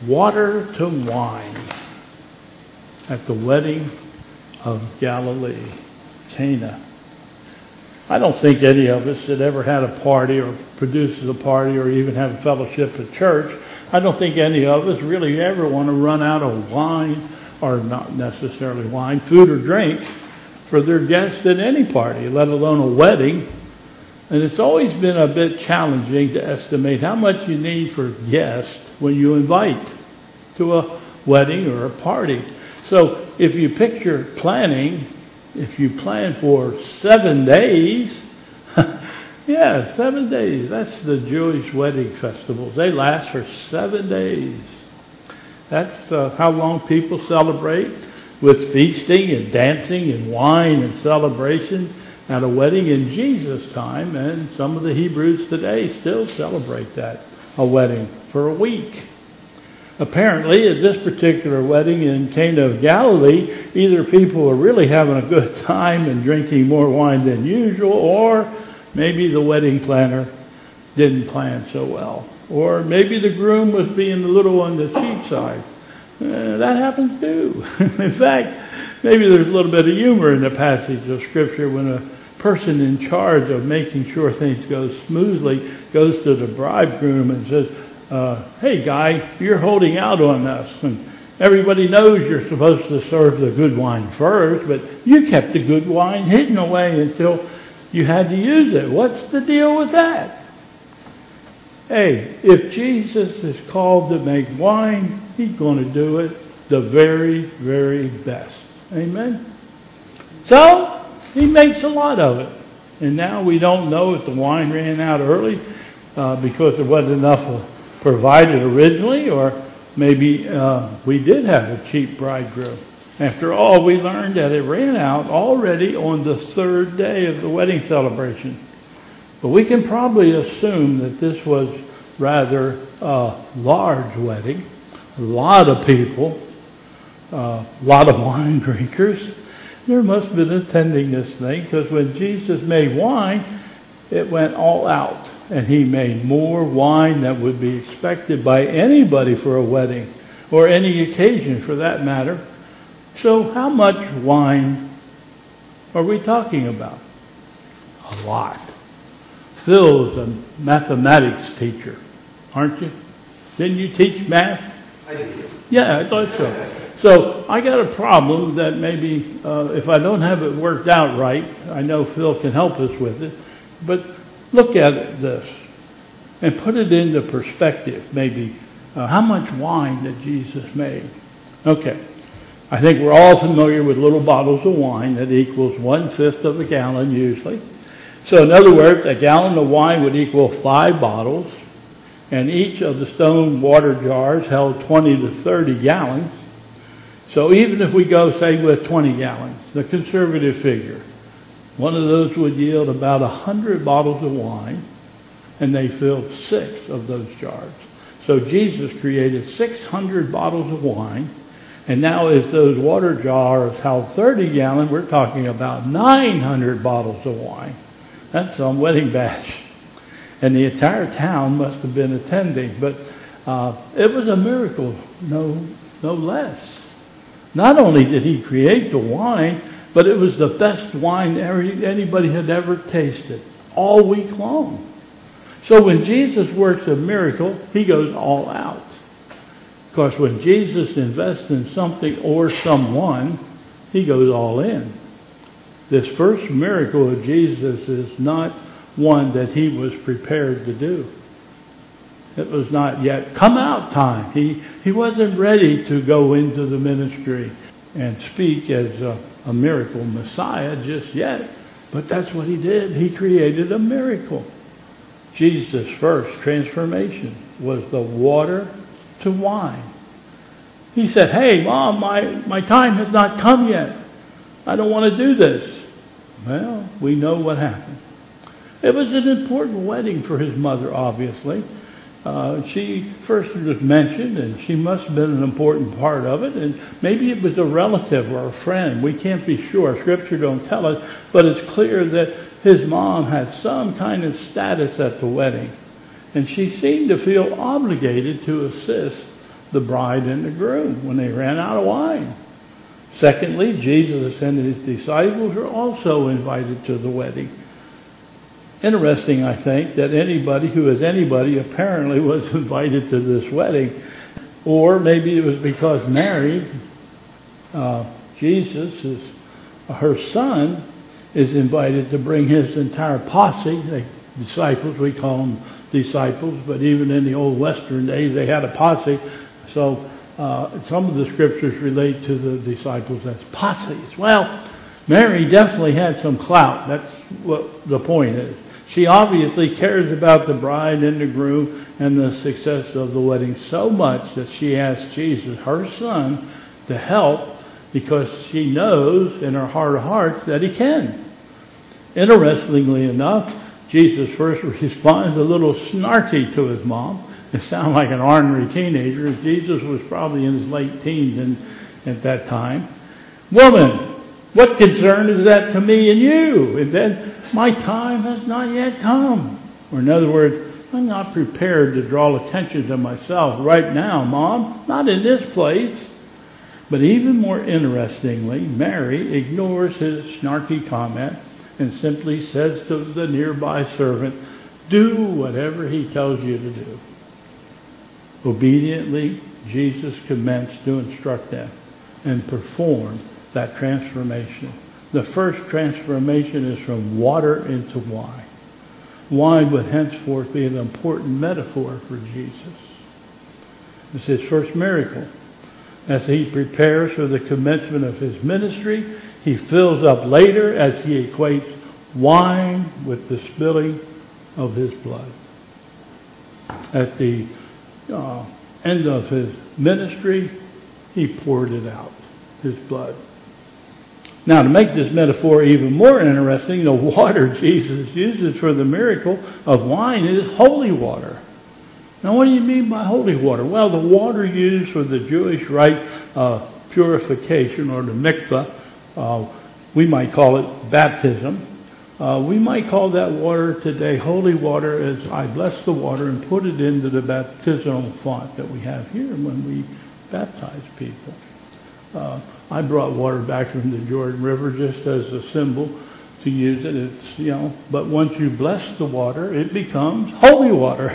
water to wine at the wedding of Galilee, Cana. I don't think any of us that ever had a party or produces a party or even have a fellowship at church, I don't think any of us really ever want to run out of wine, or not necessarily wine, food or drink for their guests at any party, let alone a wedding. And it's always been a bit challenging to estimate how much you need for guests when you invite to a wedding or a party. So if you picture planning, if you plan for 7 days, 7 days, that's the Jewish wedding festivals. They last for 7 days. That's how long people celebrate, with feasting and dancing and wine and celebration at a wedding in Jesus' time. And some of the Hebrews today still celebrate that, a wedding for a week. Apparently, at this particular wedding in Cana of Galilee, either people were really having a good time and drinking more wine than usual, or maybe the wedding planner didn't plan so well. Or maybe the groom was being a little on the cheap side. That happens too. In fact, maybe there's a little bit of humor in the passage of Scripture when a person in charge of making sure things go smoothly goes to the bridegroom and says, hey guy, you're holding out on us, and everybody knows you're supposed to serve the good wine first, but you kept the good wine hidden away until you had to use it. What's the deal with that? Hey, if Jesus is called to make wine, He's going to do it the very, very best. Amen? So, He makes a lot of it. And now we don't know if the wine ran out early because there wasn't enough provided originally, or maybe we did have a cheap bridegroom. After all, we learned that it ran out already on the 3rd day of the wedding celebration. But we can probably assume that this was rather a large wedding, a lot of people, a lot of wine drinkers. There must have been attending this thing, because when Jesus made wine, it went all out. And He made more wine than would be expected by anybody for a wedding, or any occasion for that matter. So how much wine are we talking about? A lot. Phil's a mathematics teacher, aren't you? Didn't you teach math? I did. Yeah, I thought so. So I got a problem that maybe if I don't have it worked out right, I know Phil can help us with it, but look at this and put it into perspective, maybe. How much wine did Jesus make? Okay. I think we're all familiar with little bottles of wine that equals 1/5 of a gallon usually. So in other words, a gallon of wine would equal 5 bottles, and each of the stone water jars held 20 to 30 gallons. So even if we go, say, with 20 gallons, the conservative figure, one of those would yield about 100 bottles of wine, and they filled 6 of those jars. So Jesus created 600 bottles of wine, and now if those water jars held 30 gallons, we're talking about 900 bottles of wine. That's some wedding batch. And the entire town must have been attending, but it was a miracle, no less. Not only did He create the wine, but it was the best wine anybody had ever tasted all week long. So when Jesus works a miracle, He goes all out. Of course, when Jesus invests in something or someone, He goes all in. This first miracle of Jesus is not one that He was prepared to do. It was not yet come out time. He wasn't ready to go into the ministry and speak as a miracle Messiah just yet. But that's what He did. He created a miracle. Jesus' first transformation was the water to wine. He said, hey, Mom, my time has not come yet. I don't want to do this. Well, we know what happened. It was an important wedding for His mother, obviously. She first was mentioned, and she must have been an important part of it. And maybe it was a relative or a friend. We can't be sure. Scripture don't tell us. But it's clear that his mom had some kind of status at the wedding. And she seemed to feel obligated to assist the bride and the groom when they ran out of wine. Secondly, Jesus and his disciples are also invited to the wedding. Interesting, I think, that anybody who is anybody apparently was invited to this wedding. Or maybe it was because Mary, Jesus, her son, is invited to bring his entire posse. Disciples, we call them disciples, but even in the old Western days they had a posse. So some of the scriptures relate to the disciples as posses. Well, Mary definitely had some clout. That's what the point is. She obviously cares about the bride and the groom and the success of the wedding so much that she asked Jesus, her son, to help because she knows in her heart of hearts that he can. Interestingly enough, Jesus first responds a little snarky to his mom. It sounds like an ornery teenager. Jesus was probably in his late teens at that time. Woman, what concern is that to me and you? And then, my time has not yet come. Or in other words, I'm not prepared to draw attention to myself right now, Mom. Not in this place. But even more interestingly, Mary ignores his snarky comment and simply says to the nearby servant, do whatever he tells you to do. Obediently, Jesus commenced to instruct them and perform that transformation. The first transformation is from water into wine. Wine would henceforth be an important metaphor for Jesus. It's his first miracle. As he prepares for the commencement of his ministry, he fills up later as he equates wine with the spilling of his blood. At the end of his ministry, he poured it out, his blood. Now, to make this metaphor even more interesting, the water Jesus uses for the miracle of wine is holy water. Now, what do you mean by holy water? Well, the water used for the Jewish rite of purification, or the mikveh, we might call it baptism. We might call that water today holy water, as I bless the water and put it into the baptismal font that we have here when we baptize people. I brought water back from the Jordan River just as a symbol to use it. It's, but once you bless the water, it becomes holy water.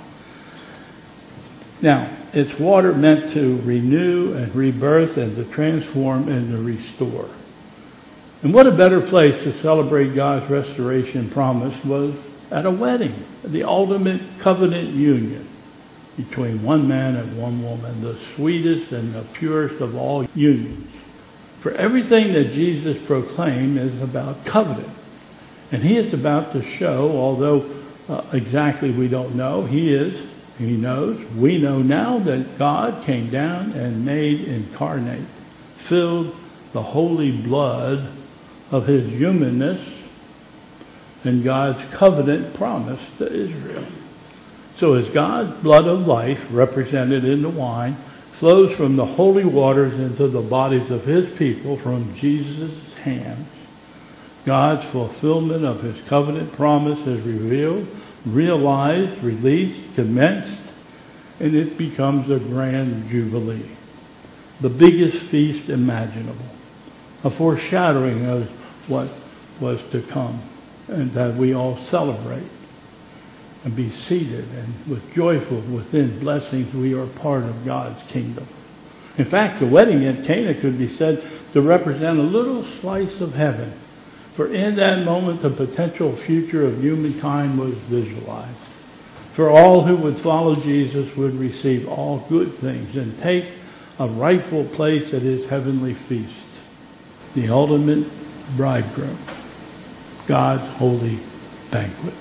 Now, it's water meant to renew and rebirth and to transform and to restore. And what a better place to celebrate God's restoration promise was at a wedding, the ultimate covenant union between one man and one woman, the sweetest and the purest of all unions. For everything that Jesus proclaimed is about covenant. And he is about to show, although exactly we don't know, he knows, we know now that God came down and made incarnate, filled the holy blood of his humanness and God's covenant promise to Israel. So as God's blood of life, represented in the wine, flows from the holy waters into the bodies of his people from Jesus' hands, God's fulfillment of his covenant promise is revealed, realized, released, commenced, and it becomes a grand jubilee. The biggest feast imaginable. A foreshadowing of what was to come, and that we all celebrate and be seated and with joyful within blessings we are part of God's kingdom. In fact, the wedding at Cana could be said to represent a little slice of heaven, for in that moment the potential future of humankind was visualized. For all who would follow Jesus would receive all good things and take a rightful place at his heavenly feast, the ultimate bridegroom, God's holy banquet.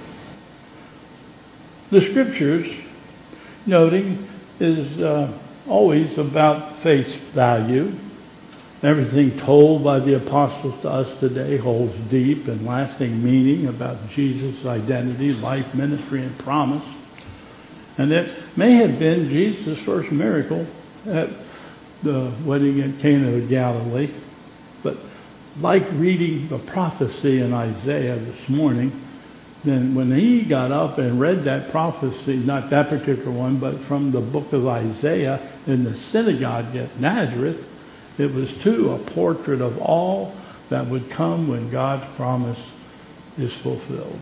The scriptures, noting, is always about face value. Everything told by the apostles to us today holds deep and lasting meaning about Jesus' identity, life, ministry, and promise. And it may have been Jesus' first miracle at the wedding at Cana of Galilee. But like reading the prophecy in Isaiah this morning, Then when he got up and read that prophecy, not that particular one, but from the book of Isaiah in the synagogue at Nazareth, it was too a portrait of all that would come when God's promise is fulfilled.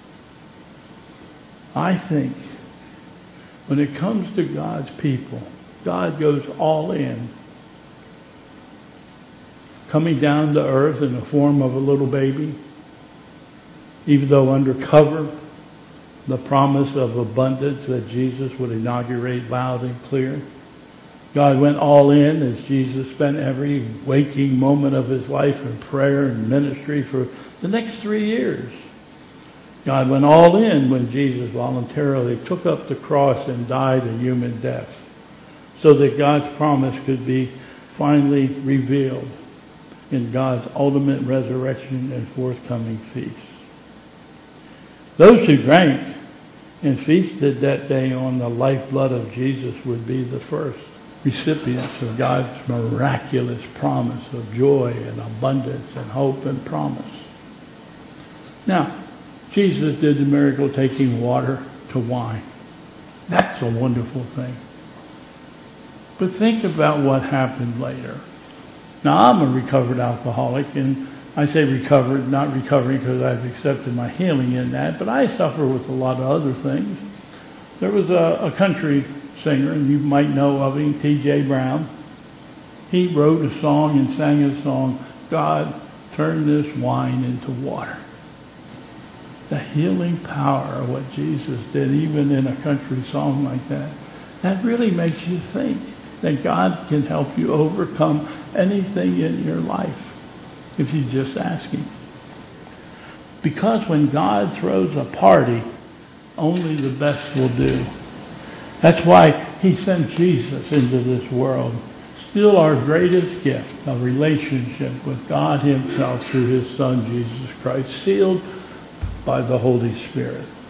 I think when it comes to God's people, God goes all in, coming down to earth in the form of a little baby, even though under cover, the promise of abundance that Jesus would inaugurate loud and clear. God went all in as Jesus spent every waking moment of his life in prayer and ministry for the next 3 years. God went all in when Jesus voluntarily took up the cross and died a human death, so that God's promise could be finally revealed in God's ultimate resurrection and forthcoming feast. Those who drank and feasted that day on the lifeblood of Jesus would be the first recipients of God's miraculous promise of joy and abundance and hope and promise. Now, Jesus did the miracle taking water to wine. That's a wonderful thing. But think about what happened later. Now, I'm a recovered alcoholic, and I say recovered, not recovering because I've accepted my healing in that, but I suffer with a lot of other things. There was a country singer, and you might know of him, T.J. Brown. He wrote a song and sang a song, God, turn this wine into water. The healing power of what Jesus did, even in a country song like that, that really makes you think that God can help you overcome anything in your life if you just ask him. Because when God throws a party, only the best will do. That's why he sent Jesus into this world. Still our greatest gift, a relationship with God himself through his Son, Jesus Christ, sealed by the Holy Spirit.